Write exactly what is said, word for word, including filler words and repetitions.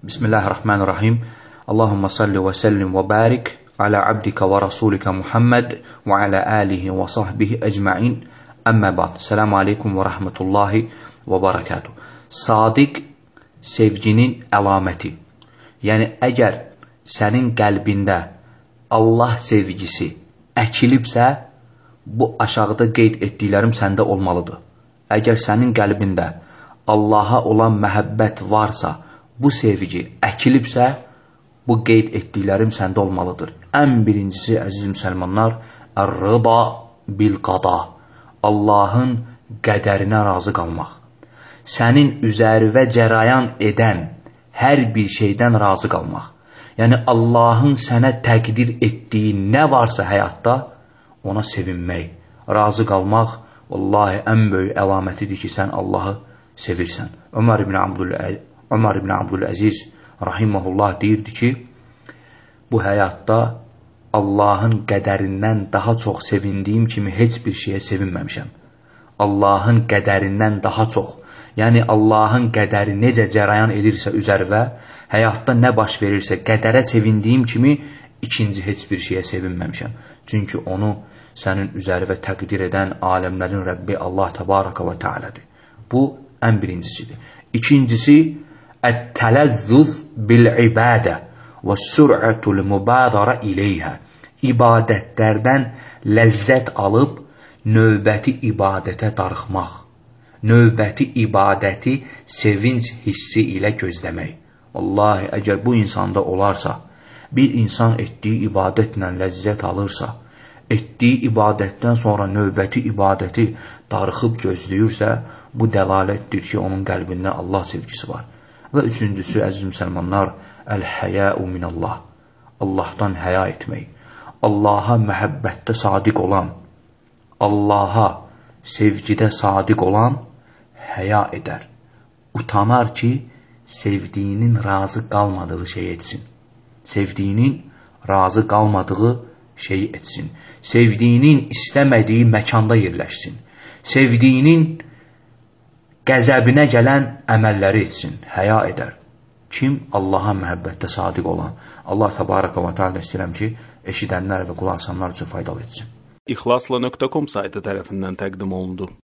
Bismillahirrahmanirrahim. Allahumma salli və səllim və barik alə abdika və rasulika Muhammed və alə alihi və sahbihi əcma'in. Əmmə ba'd. Selamu aleykum və rahmetullahi və barakatuh. Sadiq sevginin əlaməti. Yəni, əgər sənin qəlbində Allah sevgisi əkilibsə, bu aşağıda qeyd etdiklərim səndə olmalıdır. Əgər sənin qəlbində Allaha olan məhəbbət varsa, bu sevgi əkilibsə, bu qeyd etdiklərim səndə olmalıdır. Ən birincisi, əziz müsəlmanlar, ər-rıda bil-qada. Allahın qədərinə razı qalmaq. Sənin üzərivə cərəyan edən hər bir şeydən razı qalmaq. Yəni, Allahın sənə təqdir etdiyi nə varsa həyatda, ona sevinmək, razı qalmaq, vallahi ən böyük əlamətidir ki, sən Allahı sevirsən. Ömər ibn Abdüləziz, Ömər ibn Abdüləziz rahiməhullah deyirdi ki, bu həyatda Allahın qədərindən daha çox sevindiyim kimi heç bir şeyə sevinməmişəm. Allahın qədərindən daha çox, yəni Allahın qədəri necə cərəyan edirsə üzərvə, həyatda nə baş verirsə qədərə sevindiyim kimi ikinci heç bir şeyə sevinməmişəm. Çünki onu sənin üzərvə təqdir edən aləmlərin Rəbbi Allah təbaraka və tealədir. Bu ən birincisidir. İkincisi, ət-tələzzüz bil-ibadə və sür'ətul mübadara iləyhə. İbadətlərdən ləzzət alıb, növbəti ibadətə darıxmaq, növbəti ibadəti sevinç hissi ilə gözləmək. Vallahi, əgər bu insanda olarsa, bir insan etdiyi ibadətlə ləzzət alırsa, etdiyi ibadətdən sonra növbəti ibadəti darıxıb gözləyirsə, bu dəlalətdir ki, onun qəlbində Allah sevgisi var. Və üçüncüsü, əziz müsəlmanlar, əl-həyəu minəllah. Allahdan həya etmək. Allaha məhəbbətdə sadiq olan, Allaha sevgidə sadiq olan həya edər. Utanar ki, sevdiyinin razı qalmadığı şey etsin. Sevdiyinin razı qalmadığı şey etsin. Sevdiyinin istəmədiyi məkanda yerləşsin. Sevdiyinin qəzəbinə gələn əməlləri etsin, həya edər. Kim? Allaha məhəbbətdə sadiq olan. Allah təbaraka və teala istəyirəm ki, eşidənlər və qulaq asanlar üçün faydalı etsin. İxlasla nöqtə com saytı tərəfindən təqdim olundu.